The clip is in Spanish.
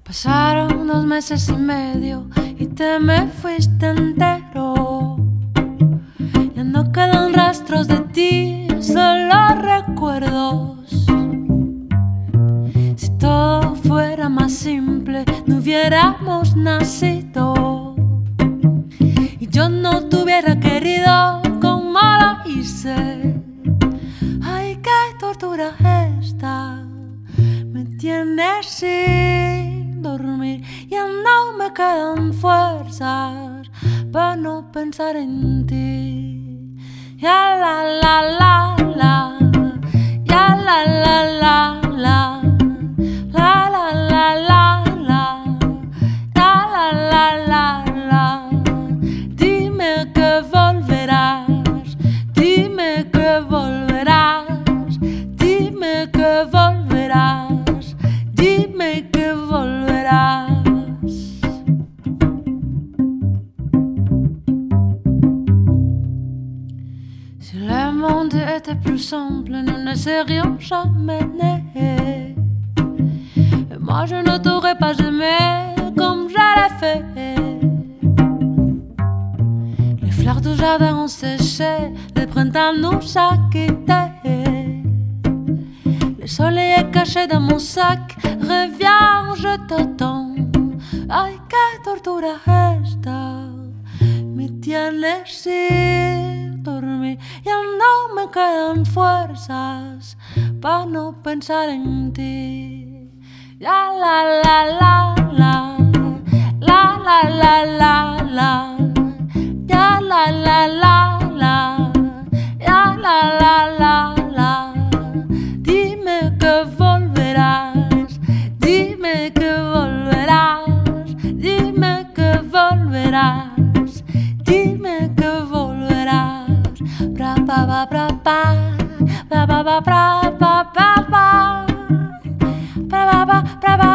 Pasaron 2 meses y medio y te me fuiste entero. Ya no quedan rastros de ti, solo recuerdos. Si todo fuera más simple, no hubiéramos nacido. Y yo no te hubiera querido como lo hice. Ay, qué tortura esta. Me tienes sin dormir. Ya no me quedan fuerzas para no pensar en ti. Ya la la la la. Ya la la la la. La la la la la. La la la la la. Dime que volverás. Dime que volverás. Dime que volverás. Dime que volverás. Si le monde était plus simple, nous ne serions jamais nés. Et moi je ne t'aurais pas aimé comme je l'ai fait. Les fleurs du jardin ont séché, le printemps nous a quittés. Le soleil est caché dans mon sac, reviens, je t'attends. Ay, qué tortura esta. Me tienes sin dormir. Ya no me quedan fuerzas para no pensar en ti. Ya la la la la. La la la la la. Ya la la la la. Ya la la la la. Dime que volverás. Dime que volverás. Dime que volverás. Dime que volverás. Bra ba ba bra ba. Ba ba ba bra ba ba ba. Bra ba ba bra ba.